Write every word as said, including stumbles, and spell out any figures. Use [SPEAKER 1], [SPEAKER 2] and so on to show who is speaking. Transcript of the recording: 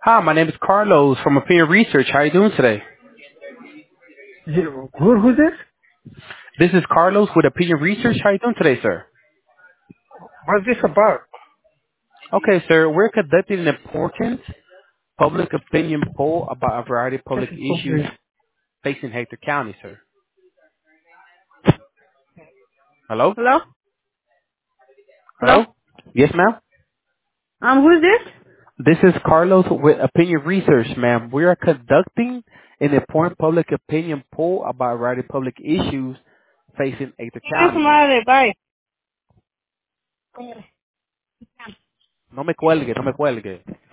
[SPEAKER 1] Hi, my name is Carlos from Opinion Research. How are you doing today?
[SPEAKER 2] You- Who, who's this?
[SPEAKER 1] This is Carlos with Opinion Research. How are you doing today, sir?
[SPEAKER 2] What's this about?
[SPEAKER 1] Okay, sir. We're conducting an important public opinion poll about a variety of
[SPEAKER 2] Take
[SPEAKER 1] public
[SPEAKER 2] a phone,
[SPEAKER 1] issues
[SPEAKER 2] please.
[SPEAKER 1] facing Hector County, sir. Hello?
[SPEAKER 2] Hello? Hello?
[SPEAKER 1] Hello? Yes, ma'am?
[SPEAKER 2] Um, who's this?
[SPEAKER 1] This is Carlos with Opinion Research, ma'am. We are conducting an important public opinion poll about a variety of public issues facing Hector
[SPEAKER 2] Chingue su
[SPEAKER 1] County, ma'am.
[SPEAKER 2] madre, bye.
[SPEAKER 1] No me cuelgue, no me cuelgue.